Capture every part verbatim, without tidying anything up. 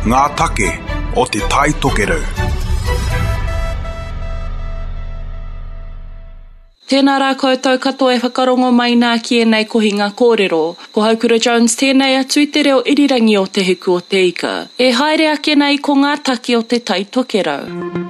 ngā take o te tai tokerau. Tēnā rā koutou katoa e whakarongo mai nā ki e nei kohinga kōrero. Ko Haukura Jones tēnei atu I te reo irirangi o te hiku o te ika. E haere ake nei ko ngā take o te tai tokerau.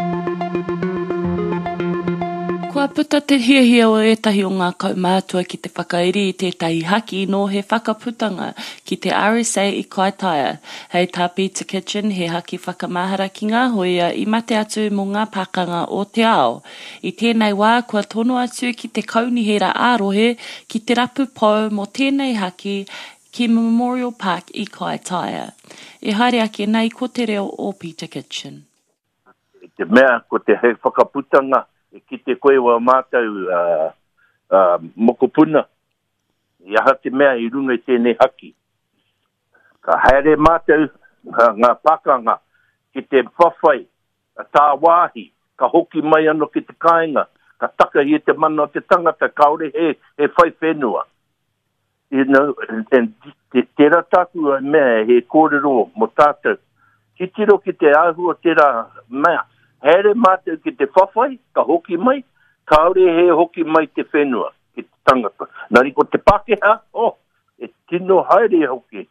Kua puta te hiahia o etahi o ngā kaumātua ki te whakairi I tētahi haki no he whakaputanga ki te R S A I Kaitaia. Hei tā Pizza Kitchen he haki whakamahara ki ngā hoia I mate atu mō ngā pakanga o te ao. I tēnei wā kua tono atu ki te kaunihera ārohe ki te rapu pou mō tēnei haki ki Memorial Park I Kaitaia. E haere ake nei ko te reo o Pizza Kitchen. Te mea ko te he whakaputanga e ki te koe wa mātou uh, uh, mokopuna. Iaha te mea I runga I tēnei haki. Ka haere mātou uh, ngā pakanga ki te whawhai, a tā wāhi, ka hoki mai ano ki te kāinga, ka taka I te mana o te tangata, kaore he, he whai whenua. You know, and te tera tāku a mea he kōrero mo tātou. Ki tiro ki te āhua tera mea. Here mātou ki te whawhai, ka hoki mai, kaore he hoki mai te whenua, ki te tangata. Nari ko te Pākehā, oh, e tino haere hoki.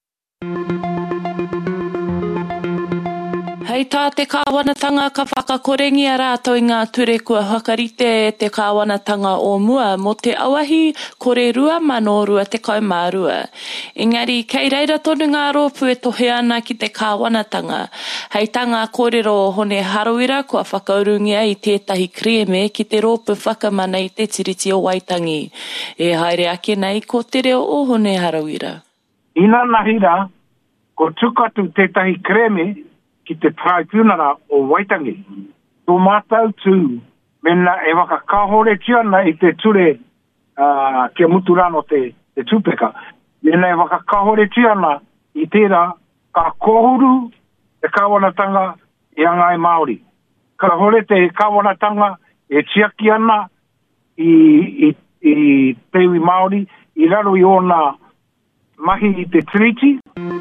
Hei tā te kāwanatanga ka whakakorengi a rātou I ngā ture kua hakarite e te kāwanatanga o mua mo te awahi kore rua mano rua te kaumārua. Engari, kei reira tonu ngā rōpu e tohe ana ki te kāwanatanga. Hei tā ngā kōrero o hone harawira kua whakaurungia I tētahi kreme ki te rōpu whakamana I te tiriti o Waitangi. E haere ake nei ko te reo o hone harawira. Ina nahira, ko tukatu tētahi kreme ki te tribunara o Waitangi. Tō mātou tū, mena e waka kahore tiana I te ture uh, ke muturano te, te tūpeka. Mena e waka kahore tiana I tērā ka kohuru e kāwanatanga I angai Māori. Ka hore te kāwanatanga e tiaki ana I, I, I Tewi Māori, I raro I ona mahi I te Tiriti.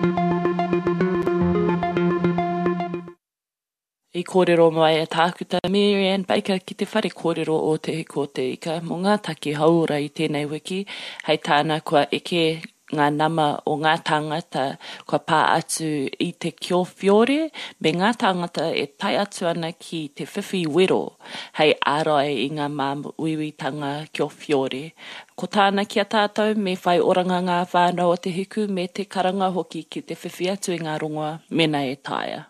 I kōrero mai e tākuta Marianne Baker ki te whare kōrero o te hiko o te ika. Mō ngā take haura I tēnei wiki, hei tāna kua eke ngā nama o ngā tāngata kua pā atu I te kiowhiore, me ngā tāngata e tai atu ana ki te whiwhi wero, hei ārai I ngā māwiwitanga kiowhiore. Ko tāna ki a tātou me whai oranga ngā whānau o te hiku me te karanga hoki ki te whiwhi atu I ngā rongoa, mena e taia.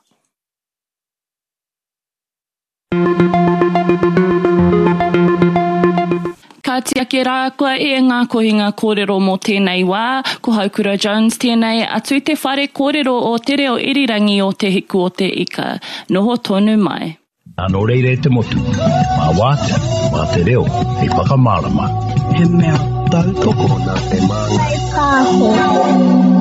Ka tiake rā koa e ngā kohinga kōrero mō tēnei wā, ko Haukura Jones tēnei atu te whare kōrero o te reo irirangi o te hiku o te ika. Noho tonu mai. Ano reire te motu, mā wātea, mā te reo, hei whakamārama. He mea tau toko. Hei pāho.